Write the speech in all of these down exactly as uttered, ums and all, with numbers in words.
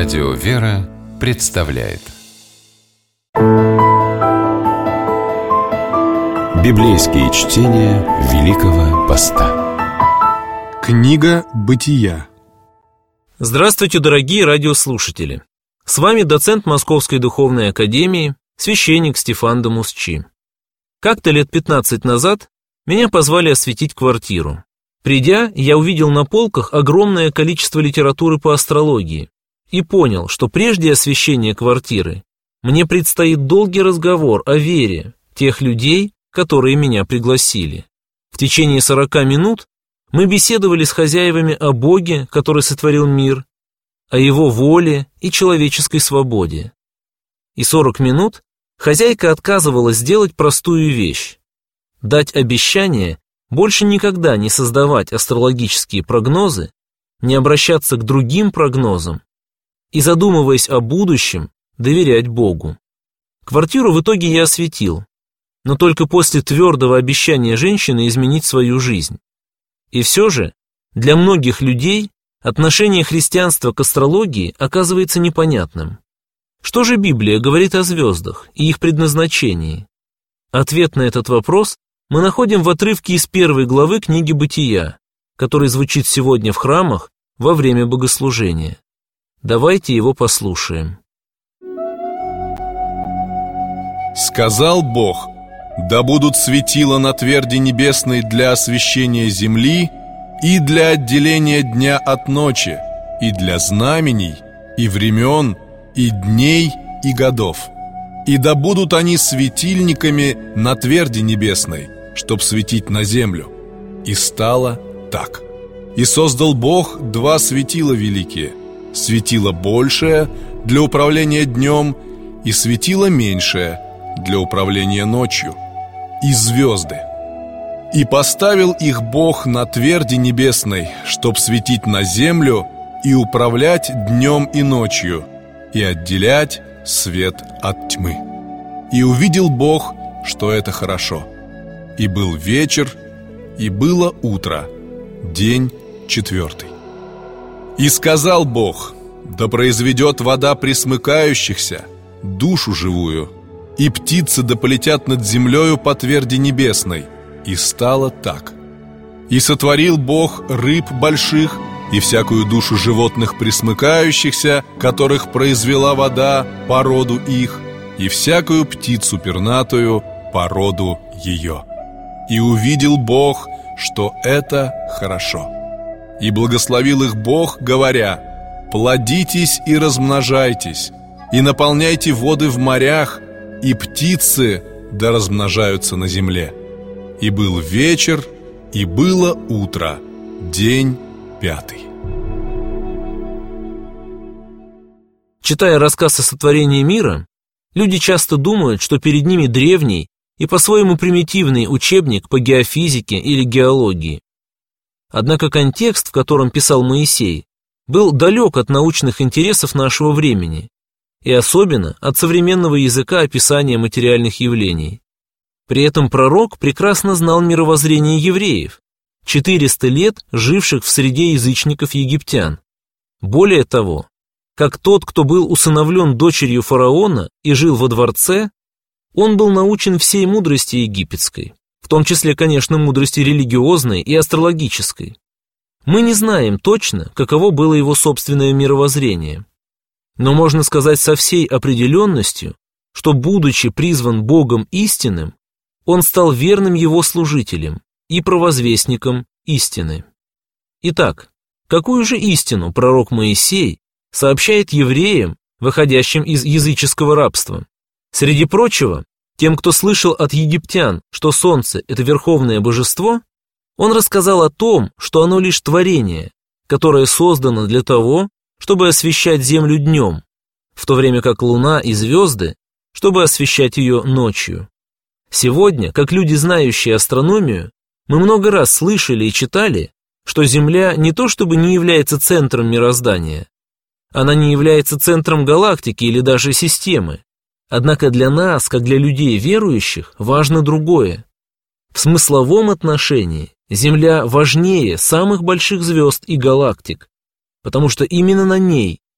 Радио «Вера» представляет Библейские чтения Великого Поста. Книга Бытия. Здравствуйте, дорогие радиослушатели! С вами доцент Московской Духовной Академии, священник Стефан Дамусчи. Как-то лет пятнадцать назад меня позвали осветить квартиру. Придя, я увидел на полках огромное количество литературы по астрологии и понял, что прежде освещения квартиры мне предстоит долгий разговор о вере тех людей, которые меня пригласили. В течение сорока минут мы беседовали с хозяевами о Боге, который сотворил мир, о Его воле и человеческой свободе. И сорок минут хозяйка отказывалась сделать простую вещь – дать обещание больше никогда не создавать астрологические прогнозы, не обращаться к другим прогнозам и, задумываясь о будущем, доверять Богу. Квартиру в итоге я осветил, но только после твердого обещания женщины изменить свою жизнь. И все же, для многих людей отношение христианства к астрологии оказывается непонятным. Что же Библия говорит о звездах и их предназначении? Ответ на этот вопрос мы находим в отрывке из первой главы книги Бытия, который звучит сегодня в храмах во время богослужения. Давайте его послушаем. «Сказал Бог: да будут светила на тверди небесной для освещения земли и для отделения дня от ночи, и для знамений, и времен, и дней, и годов. И да будут они светильниками на тверди небесной, чтоб светить на землю. И стало так. И создал Бог два светила великие: светило большее для управления днем, и светило меньшее для управления ночью, и звезды. И поставил их Бог на тверди небесной, чтоб светить на землю и управлять днем и ночью, и отделять свет от тьмы. И увидел Бог, что это хорошо. И был вечер, и было утро, день четвертый. И сказал Бог: да произведет вода пресмыкающихся, душу живую, и птицы да полетят над землею по тверди небесной. И стало так. И сотворил Бог рыб больших и всякую душу животных пресмыкающихся, которых произвела вода по роду их, и всякую птицу пернатую по роду ее. И увидел Бог, что это хорошо. И благословил их Бог, говоря: плодитесь и размножайтесь, и наполняйте воды в морях, и птицы да размножаются на земле. И был вечер, и было утро, день пятый. Читая рассказ о сотворении мира, люди часто думают, что перед ними древний и по-своему примитивный учебник по геофизике или геологии. Однако контекст, в котором писал Моисей, был далек от научных интересов нашего времени, и особенно от современного языка описания материальных явлений. При этом пророк прекрасно знал мировоззрение евреев, четыреста лет живших в среде язычников-египтян. Более того, как тот, кто был усыновлен дочерью фараона и жил во дворце, он был научен всей мудрости египетской, в том числе, конечно, мудрости религиозной и астрологической. Мы не знаем точно, каково было его собственное мировоззрение, но можно сказать со всей определенностью, что, будучи призван Богом истинным, он стал верным его служителем и провозвестником истины. Итак, какую же истину пророк Моисей сообщает евреям, выходящим из языческого рабства? Среди прочего, тем, кто слышал от египтян, что солнце – это верховное божество, он рассказал о том, что оно лишь творение, которое создано для того, чтобы освещать землю днем, в то время как луна и звезды, чтобы освещать ее ночью. Сегодня, как люди, знающие астрономию, мы много раз слышали и читали, что Земля не то чтобы не является центром мироздания, она не является центром галактики или даже системы. Однако для нас, как для людей верующих, важно другое. В смысловом отношении Земля важнее самых больших звезд и галактик, потому что именно на ней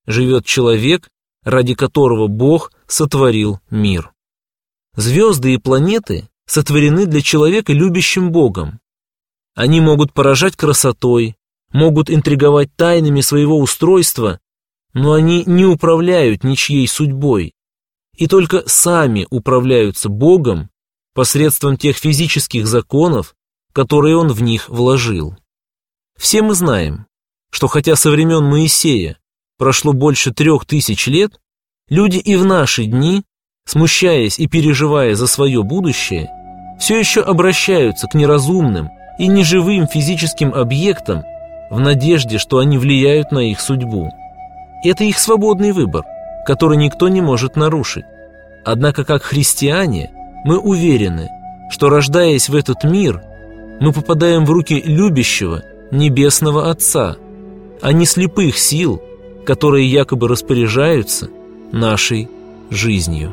живет человек, ради которого Бог сотворил мир. Звезды и планеты сотворены для человека, любящим Богом. Они могут поражать красотой, могут интриговать тайнами своего устройства, но они не управляют ничьей судьбой, и только сами управляются Богом посредством тех физических законов, которые Он в них вложил. Все мы знаем, что хотя со времен Моисея прошло больше трех тысяч лет, люди и в наши дни, смущаясь и переживая за свое будущее, все еще обращаются к неразумным и неживым физическим объектам в надежде, что они влияют на их судьбу. Это их свободный выбор, который никто не может нарушить. Однако, как христиане, мы уверены, что, рождаясь в этот мир, мы попадаем в руки любящего Небесного Отца, а не слепых сил, которые якобы распоряжаются нашей жизнью.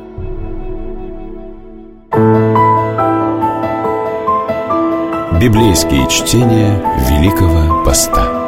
Библейские чтения Великого Поста.